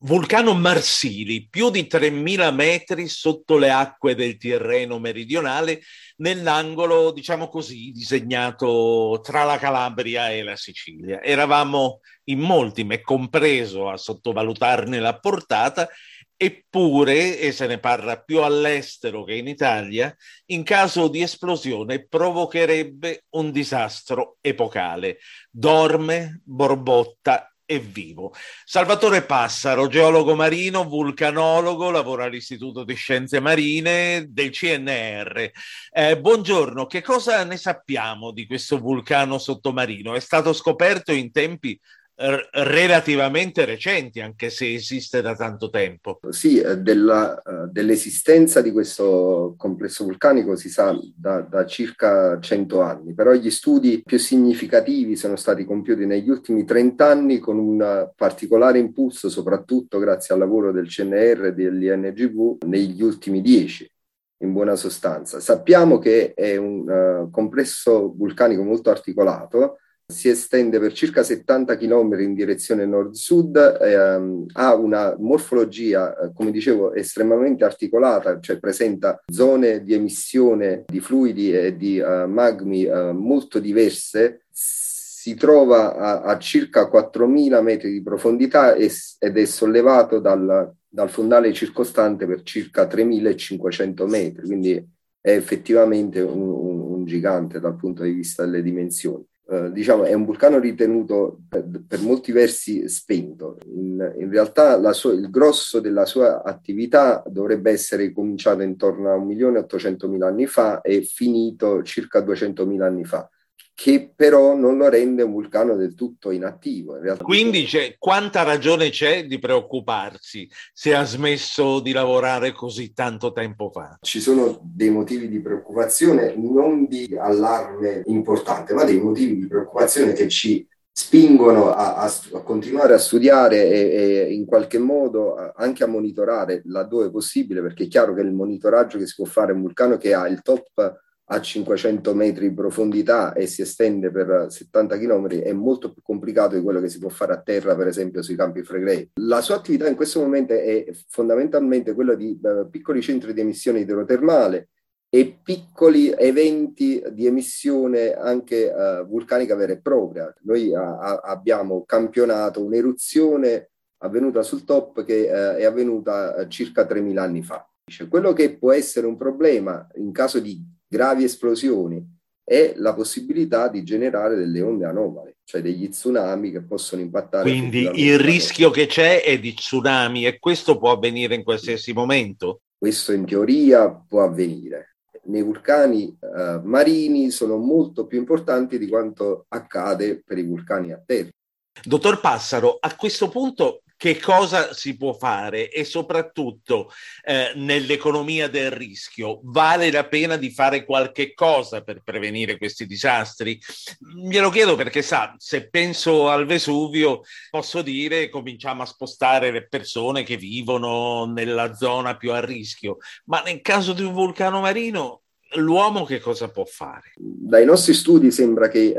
Vulcano Marsili, più di 3.000 metri sotto le acque del Tirreno meridionale, nell'angolo, diciamo così, disegnato tra la Calabria e la Sicilia. Eravamo in molti, me compreso, a sottovalutarne la portata, eppure, e se ne parla più all'estero che in Italia, in caso di esplosione provocherebbe un disastro epocale. Dorme, borbotta, è vivo. Salvatore Passaro, geologo marino, vulcanologo, lavora all'Istituto di Scienze Marine del CNR. Buongiorno, che cosa ne sappiamo di questo vulcano sottomarino? È stato scoperto in tempi relativamente recenti, anche se esiste da tanto tempo. Sì, dell'esistenza di questo complesso vulcanico si sa da circa 100 anni, però gli studi più significativi sono stati compiuti negli ultimi 30 anni con un particolare impulso, soprattutto grazie al lavoro del CNR e dell'INGV negli ultimi 10. In buona sostanza, sappiamo che è un complesso vulcanico molto articolato. Si estende per circa 70 km in direzione nord-sud, ha una morfologia, come dicevo, estremamente articolata, cioè presenta zone di emissione di fluidi e di magmi molto diverse. Si trova a circa 4.000 metri di profondità ed è sollevato dal fondale circostante per circa 3.500 metri, quindi è effettivamente un gigante dal punto di vista delle dimensioni. Diciamo, è un vulcano ritenuto per molti versi spento. In realtà il grosso della sua attività dovrebbe essere cominciato intorno a 1.800.000 anni fa e finito circa 200.000 anni fa, che però non lo rende un vulcano del tutto inattivo. In realtà, quindi quanta ragione c'è di preoccuparsi se ha smesso di lavorare così tanto tempo fa? Ci sono dei motivi di preoccupazione, non di allarme importante, ma dei motivi di preoccupazione che ci spingono a continuare a studiare e in qualche modo anche a monitorare laddove possibile, perché è chiaro che il monitoraggio che si può fare a un vulcano che ha il top a 500 metri di profondità e si estende per 70 km è molto più complicato di quello che si può fare a terra, per esempio sui Campi Flegrei. La sua attività in questo momento è fondamentalmente quella di piccoli centri di emissione idrotermale e piccoli eventi di emissione anche vulcanica vera e propria. Noi abbiamo campionato un'eruzione avvenuta sul top che è avvenuta circa 3.000 anni fa. Quello che può essere un problema in caso di gravi esplosioni è la possibilità di generare delle onde anomale, cioè degli tsunami che possono impattare. Quindi il rischio che c'è è di tsunami e questo può avvenire in qualsiasi momento? Questo in teoria può avvenire. Nei vulcani marini sono molto più importanti di quanto accade per i vulcani a terra. Dottor Passaro, a questo punto che cosa si può fare e soprattutto nell'economia del rischio vale la pena di fare qualche cosa per prevenire questi disastri? Glielo chiedo perché sa, se penso al Vesuvio posso dire cominciamo a spostare le persone che vivono nella zona più a rischio, ma nel caso di un vulcano marino l'uomo che cosa può fare? Dai nostri studi sembra che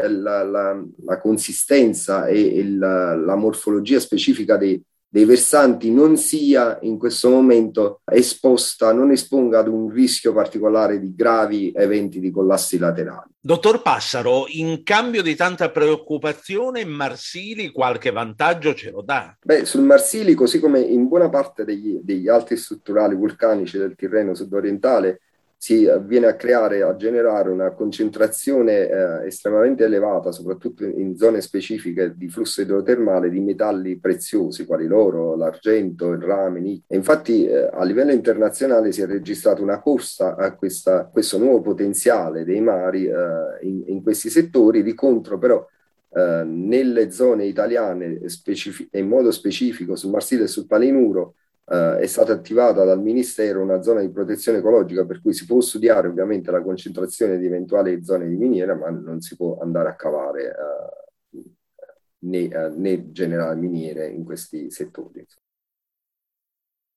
la consistenza e la morfologia specifica dei versanti non sia in questo momento esposta, non esponga ad un rischio particolare di gravi eventi di collassi laterali. Dottor Passaro, in cambio di tanta preoccupazione, Marsili qualche vantaggio ce lo dà? Beh, sul Marsili, così come in buona parte degli altri strutturali vulcanici del Tirreno sudorientale, si viene a generare una concentrazione estremamente elevata, soprattutto in zone specifiche di flusso idrotermale, di metalli preziosi, quali l'oro, l'argento, il rame, nickel. E infatti a livello internazionale si è registrata una corsa a questo nuovo potenziale dei mari in questi settori. Di contro, però, nelle zone italiane, in modo specifico sul Marsile e sul Palinuro, è stata attivata dal Ministero una zona di protezione ecologica per cui si può studiare ovviamente la concentrazione di eventuali zone di miniera, ma non si può andare a cavare né generare miniere in questi settori.